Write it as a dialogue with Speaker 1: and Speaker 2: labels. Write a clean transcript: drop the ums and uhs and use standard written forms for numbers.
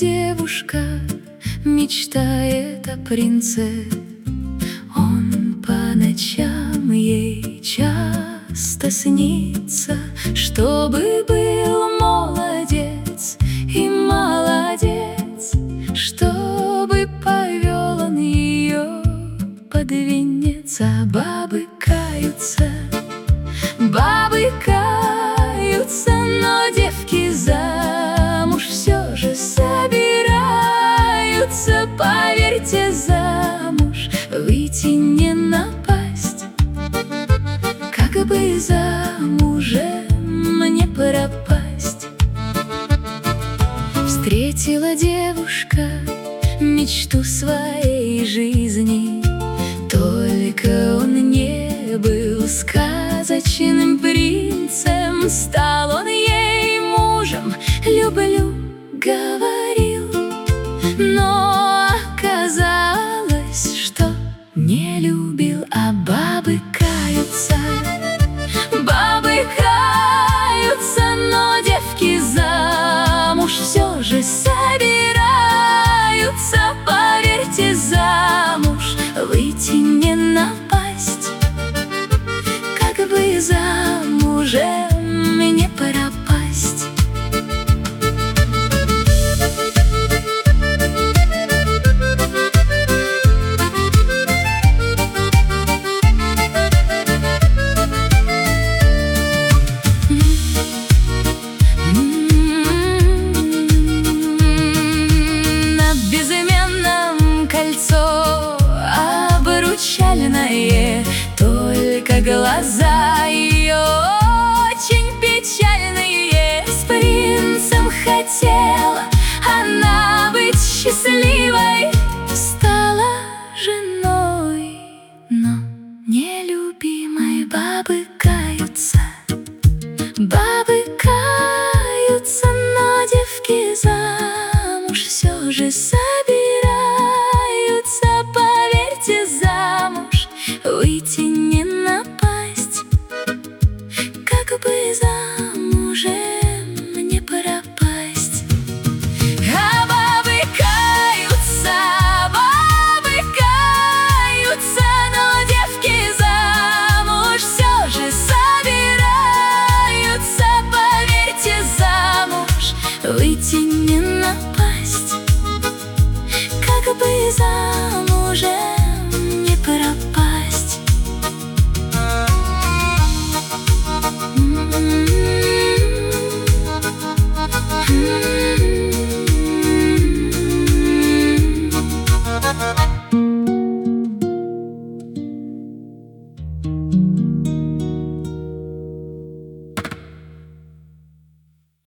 Speaker 1: девушка мечтает о принце. Он по ночам ей часто снится, чтобы был молодец и молодец, чтобы повел он ее под венец. А бабы каются, но девки замуж все же собираются. Поверьте, замуж выйти не напасть, как бы замужем не пропасть. Встретила девушка мечту своей жизни, только он не был сказочным принцем. Стал он ей мужем, люблю, говорил, но оказалось, что не любил. А бабы каются, но девки замуж все же собираются. Поверьте, замуж выйти не напасть, как бы замужем не пропасть. На безымянном кольцо обручальное, только глаза ее очень печальные. С принцем хотела она быть счастливой, стала женой, но нелюбимой. Бабы каются, но девки замуж все же